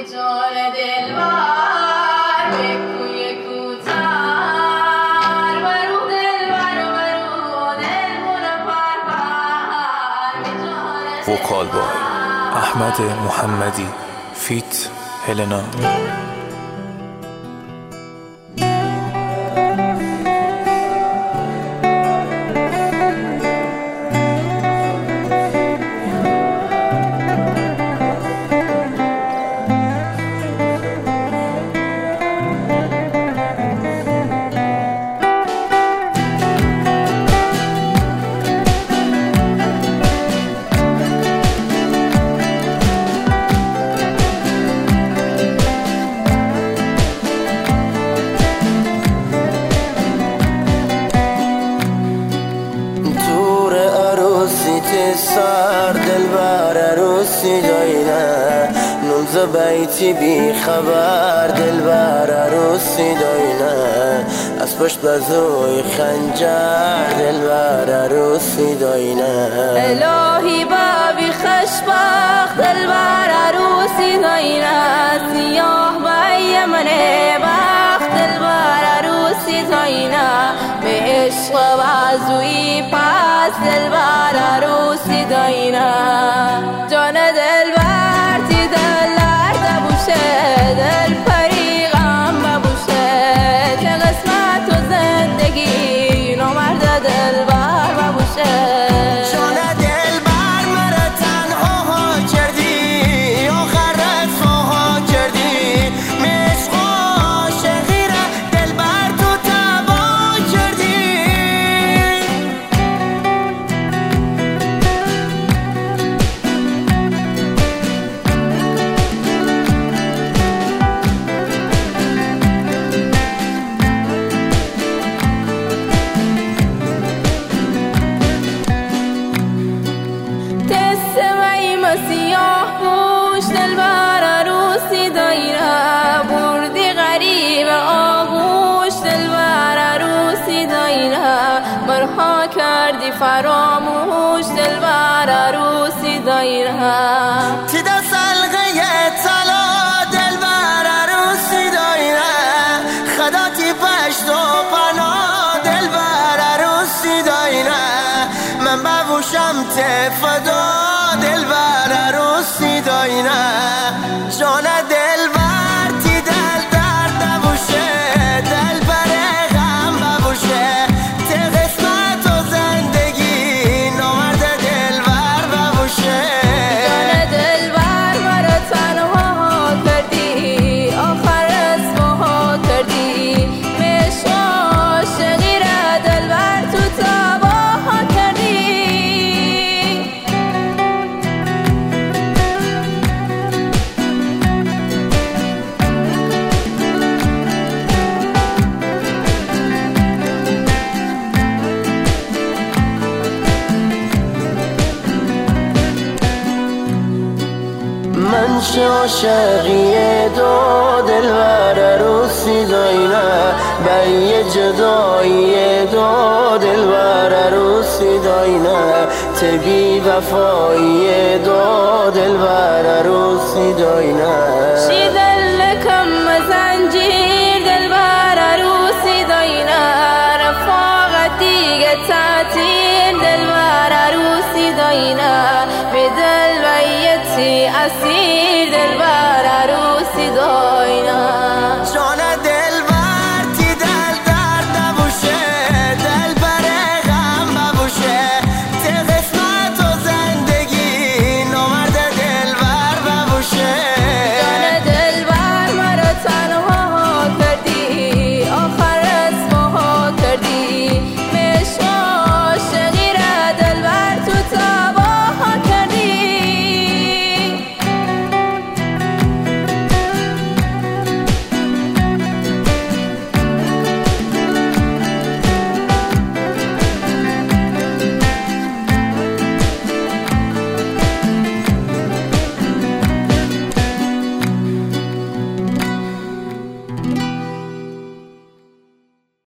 جان دلبر به کوی کوتر برو دلبر دلمون پرپر وکال بای احمد محمدی فیت هلنا. سر دلبر عروسی داینه نوز بیتی بی خبر دلبر عروسی داینه از پشت بزوی خنجر دلبر عروسی داینه الهی بابی خشبخت دلبر عروسی داینه سیاه بای من بخت دلبر عروسی داینه به عشق بازوی پس دلبر عروسی داینه جان دلبر تی دل درد بوشه دل پری غم ببوشه چه قسمت و زندگی نو مرد دلبر ببوشه جان دلبر مرا تنها کردی آخر رسوا کردی مشق عاشقی را دلبر تو تباه کردی سیاه پوش دلبر عروسی داینه بردی غریب آغوش دلبر عروسی داینه مرها کردی فراموش دلبر عروسی داینه تی دا سلغه طلا دلبر عروسی داینه خداتی پشت و پنا دلبر عروسی داینه من ببوشم تفدا دلبر عروسی داینه جان دلبر تی دل درد نبوشه دل بر غم ببوشه تی قسمت و زندگی نامرد دلبر ببوشه جان دلبر مرا تنها کردی آخر رسوا کردی مشق عاشقی را دلبر تو تباه کردی من عاشقی دو دلبر عروسی داینه بی جدایی دو دلبر عروسی داینه تبی وفایی دو دلبر عروسی داینه شید لکم زنجیر دلبر عروسی داینه رفاقت دیگه تعطیل دلبر عروسی داینه به دل بیتی اسیر دلبر